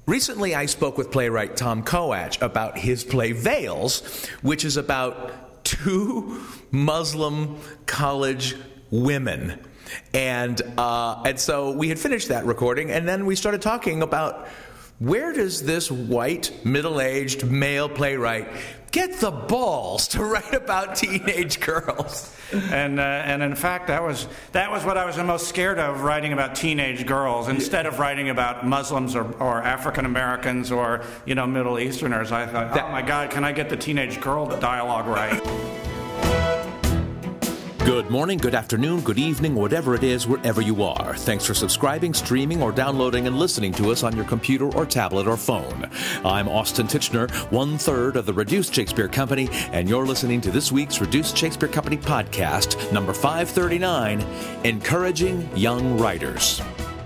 Recently, I spoke with playwright Tom Koach about his play Veils, which is about two Muslim college women. And so we had finished that recording, and then we started talking about where does this white, middle-aged male playwright get the balls to write about teenage girls? And in fact, that was what I was the most scared of, writing about teenage girls instead of writing about Muslims or African Americans or Middle Easterners. I thought, oh my God, can I get the teenage girl dialogue right? Good morning, good afternoon, good evening, whatever it is, wherever you are. Thanks for subscribing, streaming, or downloading and listening to us on your computer or tablet or phone. I'm Austin Tichenor, 1/3 of the Reduced Shakespeare Company, and you're listening to this week's Reduced Shakespeare Company podcast, number 539, Encouraging Young Writers.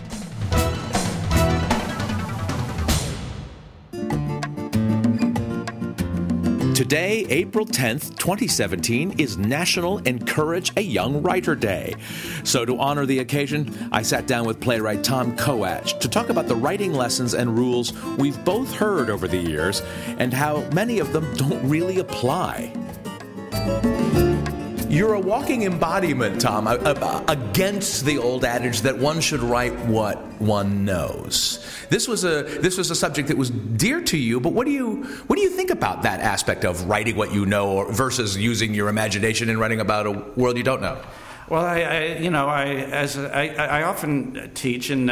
Today, April 10th, 2017, is National Encourage a Young Writer Day. So to honor the occasion, I sat down with playwright Tom Koach to talk about the writing lessons and rules we've both heard over the years and how many of them don't really apply. You're a walking embodiment, Tom, against the old adage that one should write what one knows. This was a subject that was dear to you, but what do you think about that aspect of writing what you know versus using your imagination and writing about a world you don't know? Well, I often teach and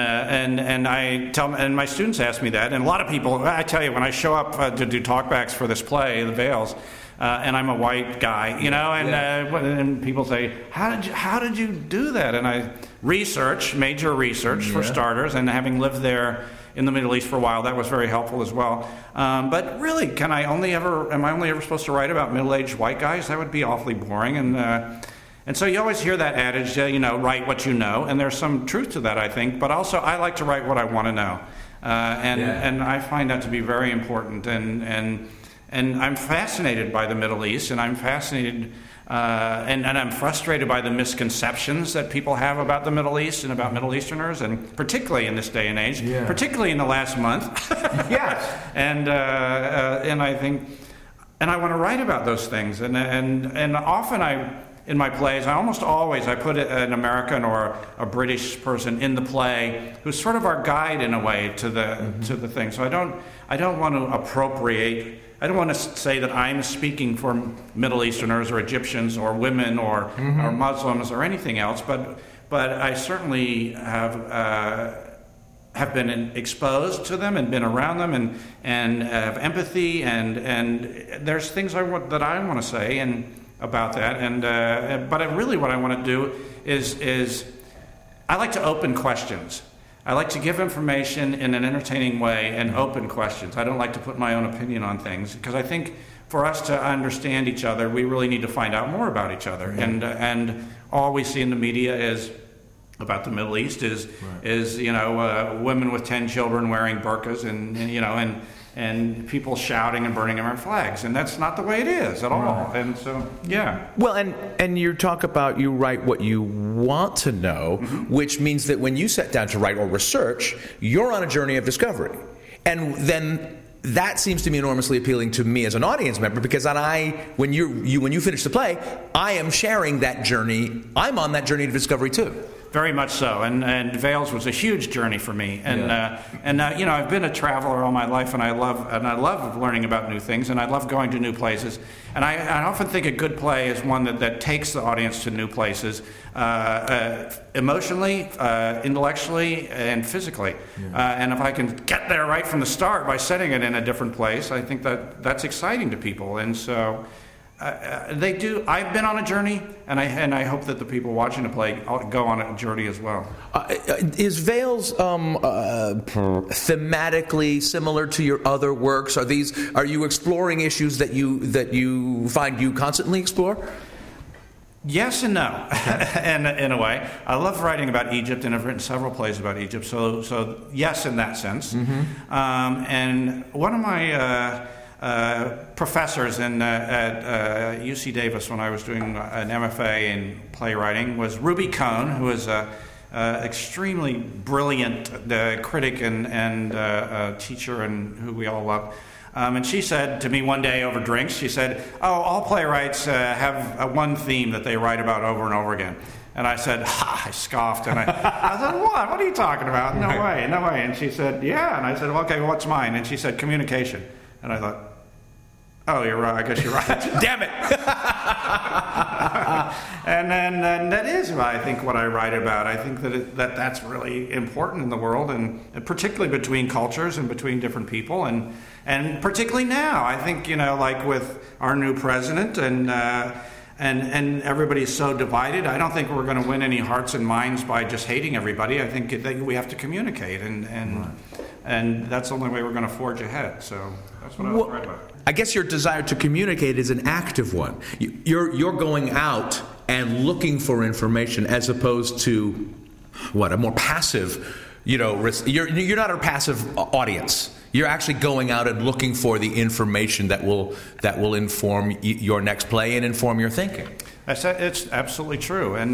I tell, and my students ask me that, and a lot of people, I tell you, when I show up to do talkbacks for this play, The Veils, and I'm a white guy, and people say, how did you do that? And I major research for starters, and having lived there in the Middle East for a while, that was very helpful as well. But really, am I only ever supposed to write about middle-aged white guys? That would be awfully boring. And so you always hear that adage, write what you know, and there's some truth to that, I think. But also, I like to write what I want to know, and I find that to be very important. And I'm fascinated by the Middle East, and I'm fascinated, and I'm frustrated by the misconceptions that people have about the Middle East and about Middle Easterners, and particularly in this day and age, particularly in the last month. Yes. And I think, and I want to write about those things, and often in my plays, almost always I put an American or a British person in the play who's sort of our guide in a way to the thing. So I don't want to appropriate. I don't want to say that I'm speaking for Middle Easterners or Egyptians or women or Muslims or anything else, but I certainly have been exposed to them and been around them and have empathy and there's things that I want to say and about that but really what I want to do is I like to open questions. I like to give information in an entertaining way and open questions. I don't like to put my own opinion on things because I think for us to understand each other, we really need to find out more about each other. And all we see in the media is about the Middle East is women with 10 children wearing burqas and people shouting and burning American flags, and that's not the way it is at all. Right. And so, yeah. Well, and you talk about you write what you want to know, which means that when you sit down to write or research, you're on a journey of discovery, and then that seems to me enormously appealing to me as an audience member because when you finish the play, I am sharing that journey. I'm on that journey of discovery too. Very much so, and Veils was a huge journey for me, and I've been a traveler all my life, and I love learning about new things, and I love going to new places, and I often think a good play is one that takes the audience to new places, emotionally, intellectually, and physically, and if I can get there right from the start by setting it in a different place, I think that's exciting to people, and so. They do. I've been on a journey, and I hope that the people watching the play go on a journey as well. Is Veils thematically similar to your other works? Are you exploring issues that you find you constantly explore? Yes and no, and in a way. I love writing about Egypt, and I've written several plays about Egypt. So yes, in that sense. And one of my professors at UC Davis when I was doing an MFA in playwriting was Ruby Cohn, who is a extremely brilliant critic and teacher, and who we all love. And she said to me one day over drinks, she said, all playwrights have one theme that they write about over and over again. And I said, I scoffed, and I said, what? What are you talking about? No way, no way. And she said, yeah. And I said, well, okay, what's mine? And she said, communication. And I thought, oh, you're right. I guess you're right. Damn it. and that is, I think, what I write about. I think that's really important in the world, and particularly between cultures and between different people, and particularly now. I think, like with our new president and everybody's so divided, I don't think we're going to win any hearts and minds by just hating everybody. I think we have to communicate, and that's the only way we're going to forge ahead. So that's what I was writing about. I guess your desire to communicate is an active one. You're going out and looking for information as opposed to a more passive, you're not a passive audience. You're actually going out and looking for the information that will inform your next play and inform your thinking. It's absolutely true, and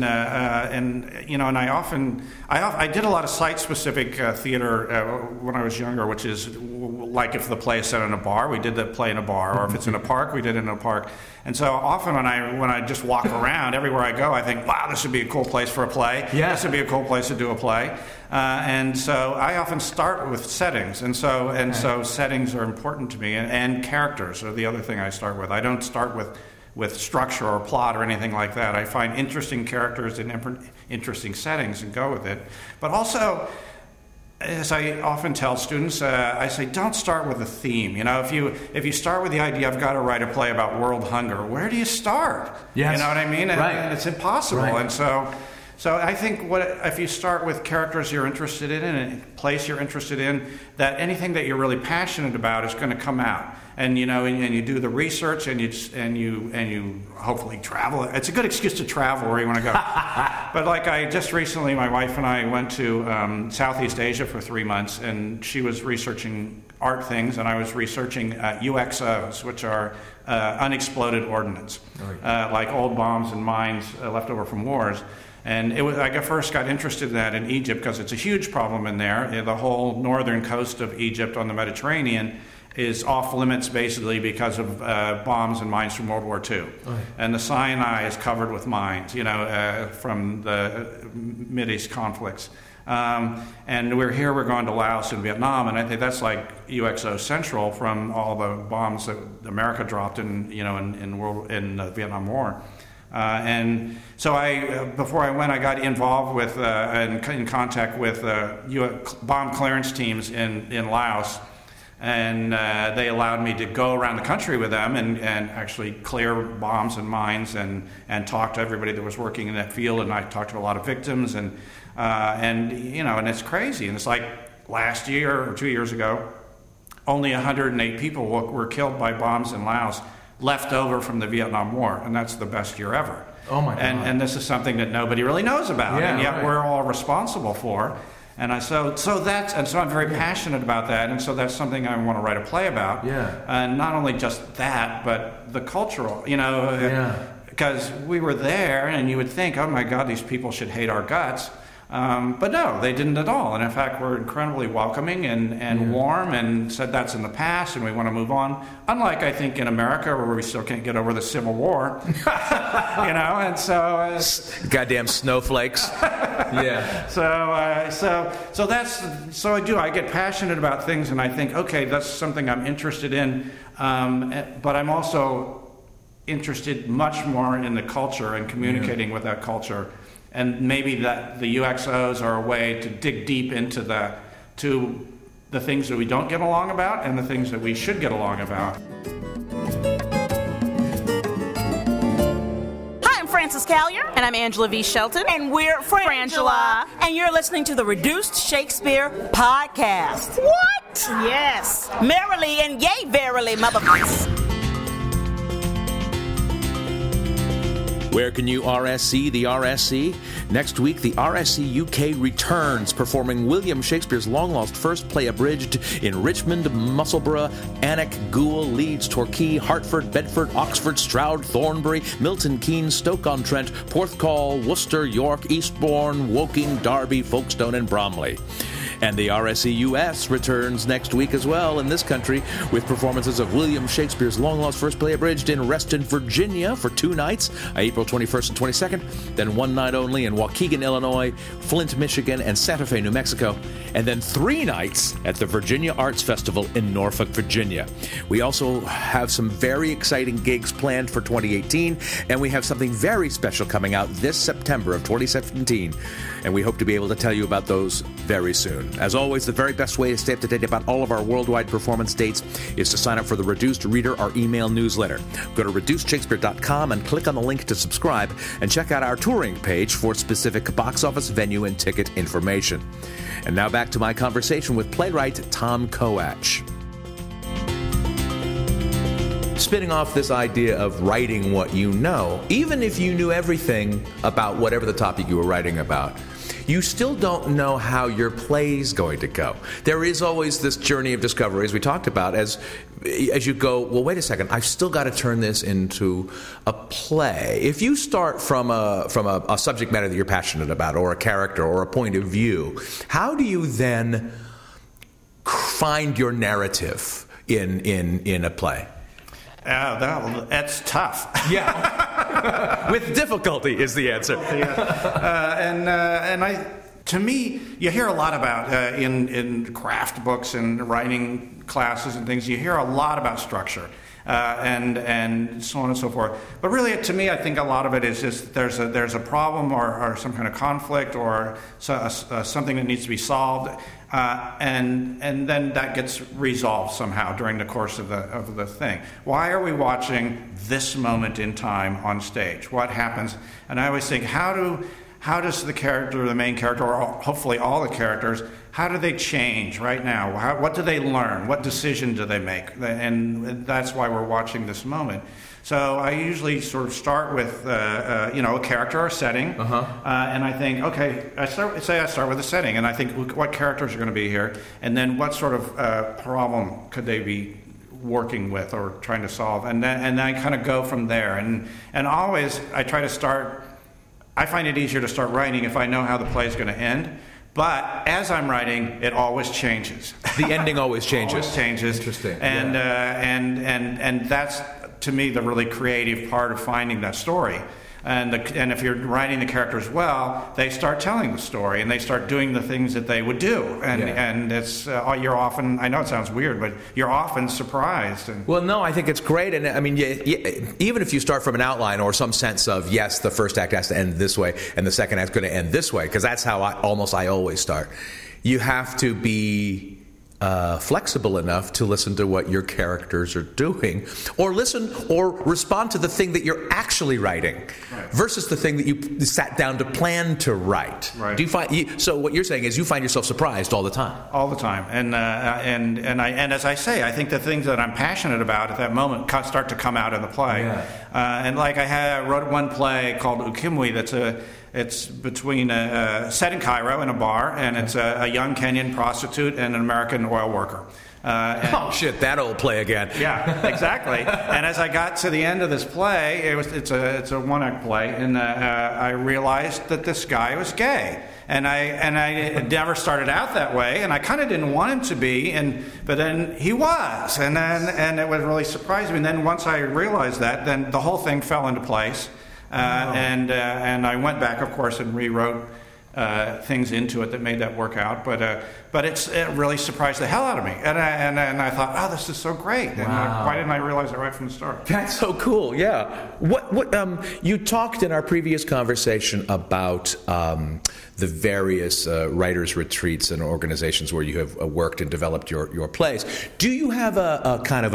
I did a lot of site-specific theater when I was younger, which is like if the play is set in a bar, we did the play in a bar, or if it's in a park, we did it in a park. And so often when I just walk around, everywhere I go, I think, wow, this would be a cool place for a play. Yeah. This would be a cool place to do a play. And so I often start with settings, and so settings are important to me, and characters are the other thing I start with. I don't start with structure or plot or anything like that. I find interesting characters in interesting settings and go with it. But also, as I often tell students, I say, don't start with a theme. If you start with the idea, I've got to write a play about world hunger, where do you start? Yes. You know what I mean? And it's impossible. Right. And so I think if you start with characters you're interested in and a place you're interested in, that anything that you're really passionate about is going to come out. And and you do the research, and you hopefully travel. It's a good excuse to travel where you want to go. But like I just recently, my wife and I went to Southeast Asia for 3 months, and she was researching art things, and I was researching UXOs, which are unexploded ordnance, like old bombs and mines left over from wars. And I first got interested in that in Egypt because it's a huge problem in there. The whole northern coast of Egypt on the Mediterranean is off limits basically because of bombs and mines from World War II. Right. And the Sinai is covered with mines, from the Mideast conflicts. And we're going to Laos and Vietnam, and I think that's like UXO Central from all the bombs that America dropped in the Vietnam War. And so before I went, I got involved with in contact with bomb clearance teams in Laos, and they allowed me to go around the country with them and actually clear bombs and mines and talk to everybody that was working in that field. And I talked to a lot of victims, and it's crazy. And it's like last year or 2 years ago, only 108 people were killed by bombs in Laos, left over from the Vietnam War, and that's the best year ever. Oh my God! And this is something that nobody really knows about, and yet we're all responsible for. And so I'm very passionate about that, and so that's something I want to write a play about. Yeah. And not only just that, but the cultural, because we were there, and you would think, oh my God, these people should hate our guts. But no, they didn't at all. And in fact, we're incredibly welcoming and warm, and said that's in the past and we want to move on. Unlike, I think, in America, where we still can't get over the Civil War. And so... goddamn snowflakes. Yeah. So I get passionate about things, and I think, okay, that's something I'm interested in. But I'm also interested much more in the culture and communicating with that culture. And maybe that the UXOs are a way to dig deep into the things that we don't get along about and the things that we should get along about. Hi, I'm Frances Callier. And I'm Angela V. Shelton. And we're Frangela. And you're listening to the Reduced Shakespeare Podcast. What? Yes. Merrily and yay verily, motherfuckers. Where can you RSC the RSC? Next week, the RSC UK returns, performing William Shakespeare's long-lost first play abridged in Richmond, Musselburgh, Alnwick, Goole, Leeds, Torquay, Hertford, Bedford, Oxford, Stroud, Thornbury, Milton Keynes, Stoke-on-Trent, Porthcawl, Worcester, York, Eastbourne, Woking, Derby, Folkestone, and Bromley. And the RSC US returns next week as well in this country with performances of William Shakespeare's long-lost first play abridged in Reston, Virginia for 2 nights, April 21st and 22nd, then 1 night only in Waukegan, Illinois, Flint, Michigan, and Santa Fe, New Mexico, and then 3 nights at the Virginia Arts Festival in Norfolk, Virginia. We also have some very exciting gigs planned for 2018, and we have something very special coming out this September of 2017, and we hope to be able to tell you about those very soon. As always, the very best way to stay up to date about all of our worldwide performance dates is to sign up for the Reduced Reader, our email newsletter. Go to reducedshakespeare.com and click on the link to subscribe, and check out our touring page for specific box office, venue, and ticket information. And now back to my conversation with playwright Tom Koach. Spinning off this idea of writing what you know, even if you knew everything about whatever the topic you were writing about, you still don't know how your play's going to go. There is always this journey of discovery, as we talked about, as you go, well, wait a second, I've still got to turn this into a play. If you start from a subject matter that you're passionate about, or a character, or a point of view, how do you then find your narrative in a play? That's tough. Yeah. With difficulty is the answer. To me, you hear a lot about in craft books and writing classes and things. You hear a lot about structure and so on and so forth. But really, to me, I think a lot of it is just there's a problem or some kind of conflict or something that needs to be solved. And then that gets resolved somehow during the course of the thing. Why are we watching this moment in time on stage? What happens? And I always think, how does the character, the main character, or hopefully all the characters, how do they change right now? What do they learn? What decision do they make? And that's why we're watching this moment. So I usually sort of start with a character or setting, and I think, okay, I start with a setting, and I think what characters are going to be here, and then what sort of problem could they be working with or trying to solve, and then I kind of go from there, and always I try to start. I find it easier to start writing if I know how the play is going to end. But as I'm writing, it always changes. The ending always changes. Always changes. Interesting. And that's, to me, the really creative part of finding that story. And if you're writing the characters well, they start telling the story and they start doing the things that they would do. And it's you're often, I know it sounds weird, but you're often surprised. Well, no, I think it's great. And I mean, even if you start from an outline or some sense of, yes, the first act has to end this way and the second act's going to end this way, because that's how I always start. You have to be flexible enough to listen to what your characters are doing, or listen or respond to the thing that you're actually writing, versus the thing that you sat down to plan to write. Right. Do you find so? What you're saying is you find yourself surprised all the time. All the time, and as I say, I think the things that I'm passionate about at that moment start to come out in the play. Yeah. And like I wrote one play called Ukimwi It's between set in Cairo in a bar, and it's a young Kenyan prostitute and an American oil worker. That old play again. Yeah, exactly. And as I got to the end of this play, it's a one-act play, and I realized that this guy was gay. And I never started out that way, and I kind of didn't want him to be, but then he was, and it was really surprising me. And then once I realized that, then the whole thing fell into place. And I went back, of course, and rewrote things into it that made that work out. But it really surprised the hell out of me. And I thought, oh, this is so great. And why didn't I realize it right from the start? That's so cool. Yeah. What you talked in our previous conversation about the various writers' retreats and organizations where you have worked and developed your plays. Do you have a kind of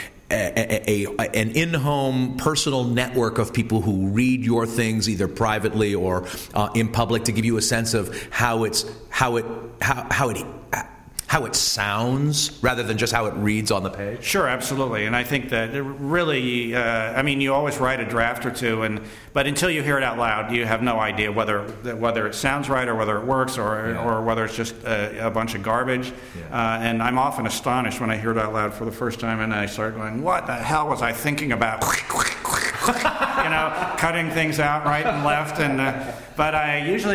an in-home personal network of people who read your things either privately or in public to give you a sense of how how it sounds rather than just how it reads on the page? Sure, absolutely. And I think that it really, you always write a draft or two, but until you hear it out loud, you have no idea whether it sounds right or whether it works or whether it's just a bunch of garbage. Yeah. And I'm often astonished when I hear it out loud for the first time and I start going, what the hell was I thinking about? Cutting things out right and left. But I usually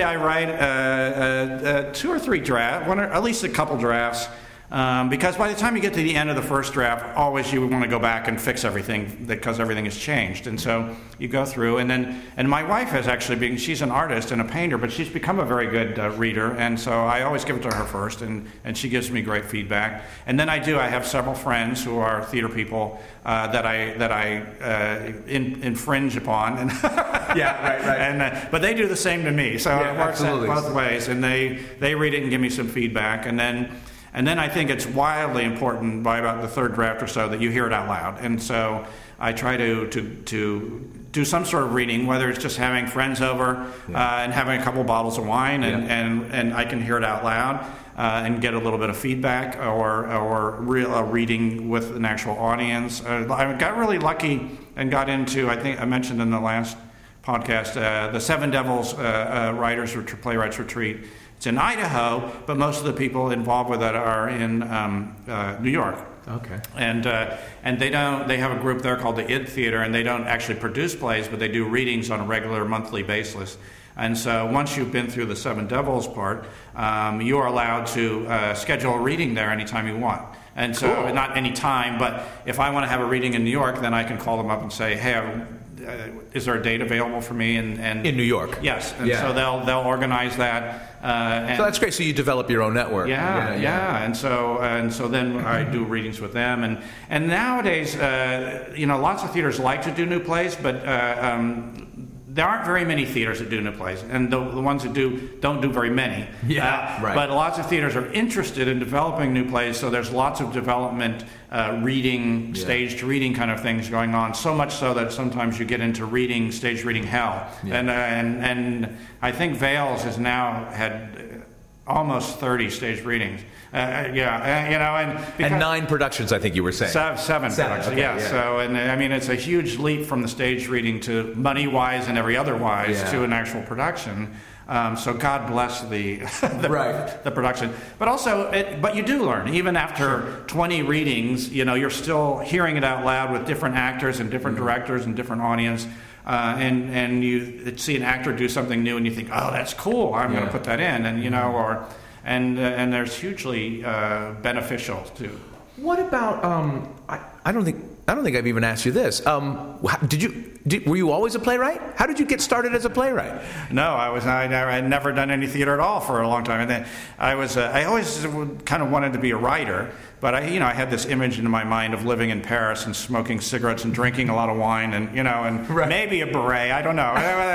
write 2 or 3 drafts, at least a couple drafts, because by the time you get to the end of the first draft, always you want to go back and fix everything because everything has changed. And so you go through, and my wife has actually been, she's an artist and a painter, but she's become a very good reader, and so I always give it to her first, and she gives me great feedback. And then I have several friends who are theater people that I infringe upon. Yeah, right. But they do the same to me, so it works absolutely. both ways, and they read it and give me some feedback, and then I think it's wildly important by about the third draft or so that you hear it out loud. And so I try to do some sort of reading, whether it's just having friends over and having a couple bottles of wine, and I can hear it out loud and get a little bit of feedback, or reading with an actual audience. I got really lucky and got into, I think I mentioned in the last podcast, the Seven Devils Playwrights Retreat. It's in Idaho, but most of the people involved with it are in New York. Okay. And they have a group there called the Id Theater, and they don't actually produce plays, but they do readings on a regular monthly basis. And so once you've been through the Seven Devils part, you are allowed to schedule a reading there anytime you want. And so, cool. Not any time, but if I want to have a reading in New York, then I can call them up and say, hey, is there a date available for me? And in New York? Yes. And so they'll organize that. So that's great. So you develop your own network. Yeah. And so then I do readings with them. And nowadays, lots of theaters like to do new plays, but there aren't very many theaters that do new plays, and the ones that do don't do very many. Yeah, right. But lots of theaters are interested in developing new plays, so there's lots of development, reading, staged reading kind of things going on. So much so that sometimes you get into staged reading hell. Yeah. And I think Veils has now had almost 30 staged readings. And 9 productions, I think you were saying. 7 productions, okay, yeah. So, it's a huge leap from the stage reading to money-wise and every other-wise to an actual production. So God bless the production. But also, but you do learn. Even after 20 readings, you're still hearing it out loud with different actors and different directors and different audience. And you see an actor do something new, and you think, "Oh, that's cool! I'm going to put that in," and there's hugely beneficial too. What about? I don't think I've even asked you this. Were you always a playwright? How did you get started as a playwright? No, I had never done any theater at all for a long time, and then I always kind of wanted to be a writer. But I had this image in my mind of living in Paris and smoking cigarettes and drinking a lot of wine and maybe a beret. I don't know.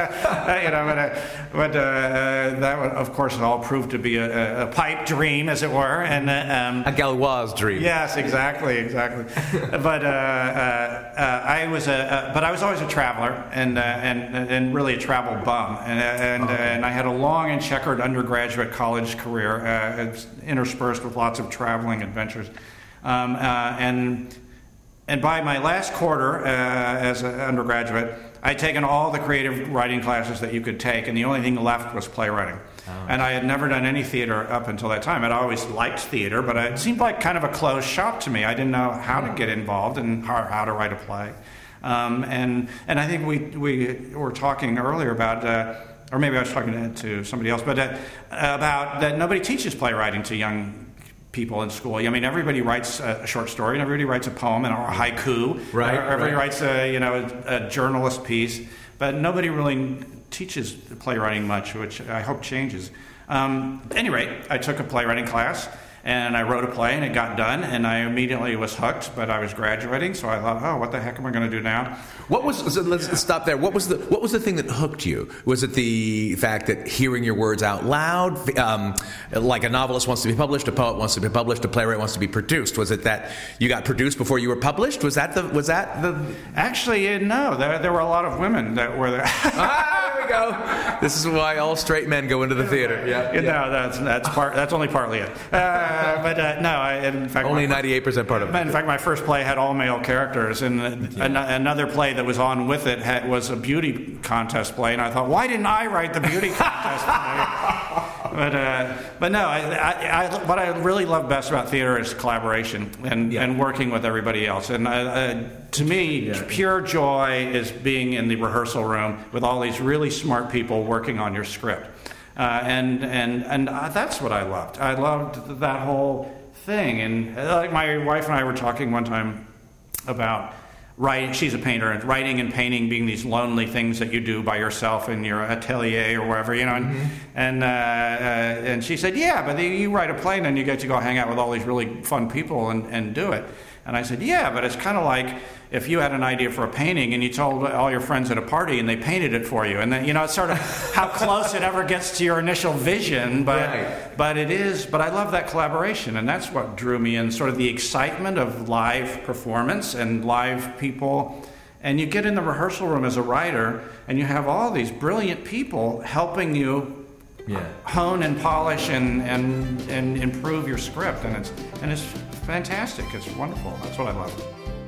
But that of course all proved to be a pipe dream, as it were, and a Gauloise dream. Yes, exactly. But I was always a traveler and really a travel bum, and I had a long and checkered undergraduate college career, interspersed with lots of traveling adventures. And by my last quarter as an undergraduate, I'd taken all the creative writing classes that you could take, and the only thing left was playwriting. Oh. And I had never done any theater up until that time. I'd always liked theater, but it seemed like kind of a closed shop to me. I didn't know how to get involved and how to write a play. And I think we were talking earlier about, or maybe I was talking to somebody else, but about that nobody teaches playwriting to young people in school. I mean, everybody writes a short story, and everybody writes a poem and or a haiku. Right. Everybody writes a journalist piece, but nobody really teaches playwriting much, which I hope changes. At any rate, I took a playwriting class, and I wrote a play, and it got done, and I immediately was hooked. But I was graduating, so I thought, "Oh, what the heck am I going to do now?" Let's stop there. What was the thing that hooked you? Was it the fact that hearing your words out loud, like a novelist wants to be published, a poet wants to be published, a playwright wants to be produced? Was it that you got produced before you were published? Was that the? Actually, no. There were a lot of women that were there. we go. This is why all straight men go into the theater. Yeah. No, that's only partly it. In fact, only 98% part of it. In fact, my first play had all male characters, and another play that was on with it was a beauty contest play, and I thought, why didn't I write the beauty contest play? But no, what I really love best about theater is collaboration and working with everybody else. And to me, pure joy is being in the rehearsal room with all these really smart people working on your script. And that's what I loved. I loved that whole thing. And like my wife and I were talking one time about writing. She's a painter, and writing and painting being these lonely things that you do by yourself in your atelier or wherever, you know. And she said, yeah, but you write a play and then you get to go hang out with all these really fun people and do it. And I said, yeah, but it's kind of like if you had an idea for a painting and you told all your friends at a party and they painted it for you. And then, it's sort of how close it ever gets to your initial vision. But I love that collaboration. And that's what drew me in, sort of the excitement of live performance and live people. And you get in the rehearsal room as a writer and you have all these brilliant people helping you hone and polish and improve your script, and it's fantastic. It's wonderful. That's what I love.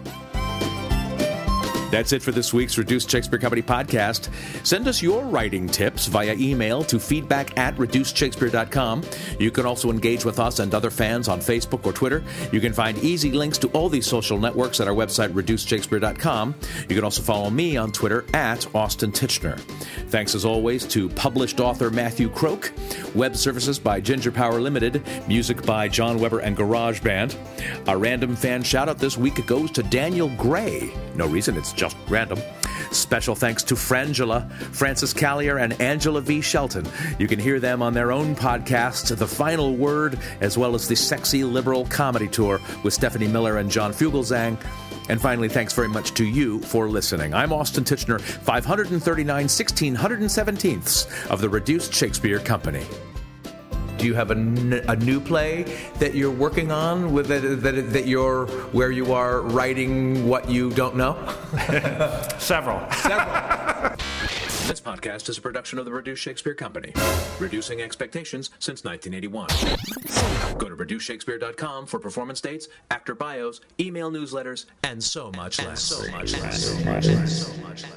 That's it for this week's Reduced Shakespeare Company podcast. Send us your writing tips via email to feedback@reducedshakespeare.com. You can also engage with us and other fans on Facebook or Twitter. You can find easy links to all these social networks at our website, reducedshakespeare.com. You can also follow me on Twitter @Austin Tichenor. Thanks as always to published author Matthew Croak, web services by Ginger Power Limited, music by John Weber and GarageBand. Our random fan shout-out this week goes to Daniel Gray. No reason, it's just random. Special thanks to Frangela, Francis Callier, and Angela V. Shelton. You can hear them on their own podcast, The Final Word, as well as the Sexy Liberal Comedy Tour with Stephanie Miller and John Fugelsang. And finally, thanks very much to you for listening. I'm Austin Tichenor, 539 1617ths of the Reduced Shakespeare Company. Do you have a new play that you're working on with that you're where you are writing what you don't know? Several. This podcast is a production of the Reduced Shakespeare Company, reducing expectations since 1981. Go to reducedshakespeare.com for performance dates, actor bios, email newsletters, and so much less.